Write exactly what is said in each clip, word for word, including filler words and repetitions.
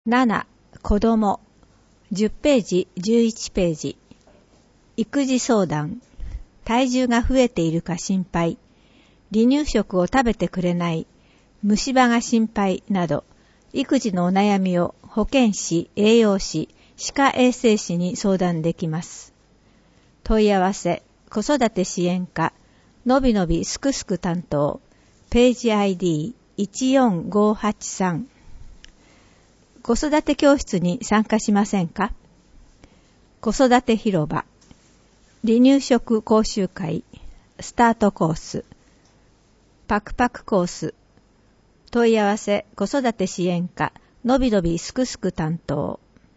なな、子供。じゅっページ、じゅういちページ。育児相談。体重が増えているか心配。離乳食を食べてくれない。虫歯が心配など、育児のお悩みを保健師、栄養士、歯科衛生士に相談できます。問い合わせ、子育て支援課、のびのびすくすく担当、ページ アイディーいちよんごはちさん。子育て教室に参加しませんか？子育て広場、離乳食講習会、スタートコース、パクパクコース、問い合わせ子育て支援課、のびのびすくすく担当。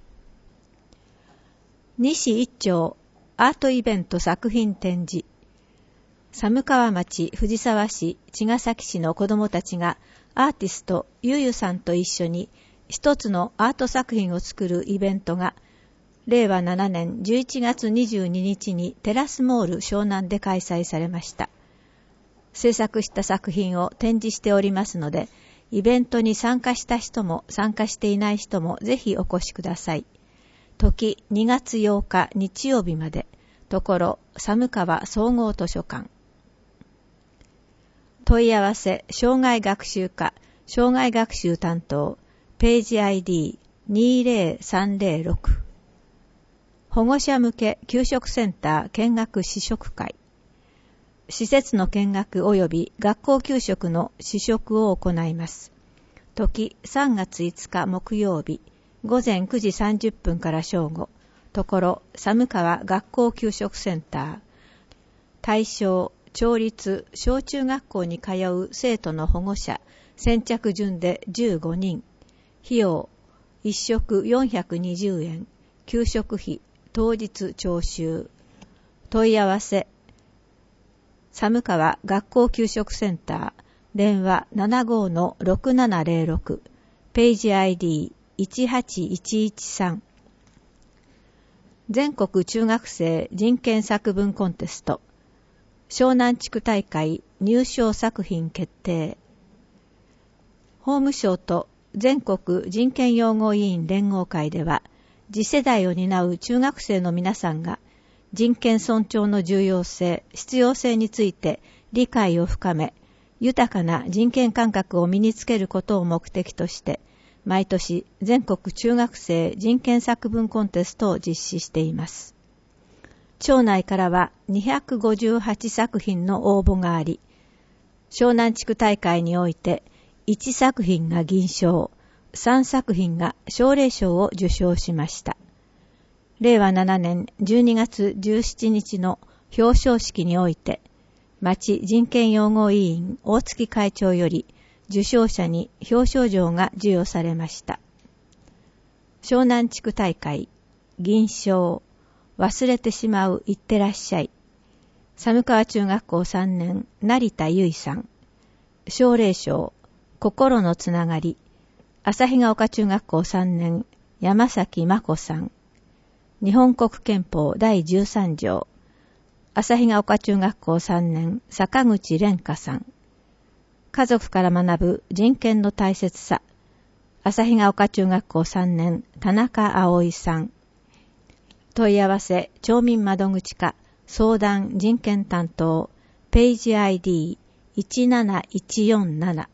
西一丁アートイベント作品展示。寒川町、藤沢市、茅ヶ崎市の子どもたちがアーティストゆゆさんと一緒に一つのアート作品を作るイベントがれいわななねんじゅういちがつにじゅうににちにテラスモール湘南で開催されました。制作した作品を展示しておりますので、イベントに参加した人も参加していない人もぜひお越しください。時にがつようか日曜日まで、ところ寒川総合図書館。問い合わせ障害学習課、障害学習担当、ページ アイディーにぜろさんぜろろく。保護者向け給食センター見学試食会。施設の見学及び学校給食の試食を行います。時さんがついつか木曜日、ごぜんくじさんじゅっぷんから正午、ところ寒川学校給食センター。対象、町立小中学校に通う生徒の保護者、先着順でじゅうごにん。費用、いっしょくよんひゃくにじゅうえん。給食費、当日徴収。問い合わせ、寒川学校給食センター、電話 ななごのろくななぜろろく、ページ アイディーいちはちいちいちさん。全国中学生人権作文コンテスト、湘南地区大会入賞作品決定。法務省と全国人権擁護委員連合会では、次世代を担う中学生の皆さんが人権尊重の重要性、必要性について理解を深め、豊かな人権感覚を身につけることを目的として、毎年全国中学生人権作文コンテストを実施しています。町内からはにひゃくごじゅうはちさく品の応募があり、湘南地区大会においていちさく品が銀賞、さんさく品が奨励賞を受賞しました。れいわななねんじゅうにがつじゅうしちにちの表彰式において、町人権擁護委員大月会長より受賞者に表彰状が授与されました。湘南地区大会、銀賞、忘れてしまういってらっしゃい。寒川中学校さんねん、成田由衣さん。奨励賞、心のつながり。旭ヶ丘中学校さんねん、山崎真子さん。日本国憲法だいじゅうさんじょう。旭ヶ丘中学校さんねん、坂口蓮香さん。家族から学ぶ人権の大切さ。旭ヶ丘中学校さんねん、田中葵さん。問い合わせ、町民窓口課、相談人権担当、ページ アイディーいちなないちよんなな。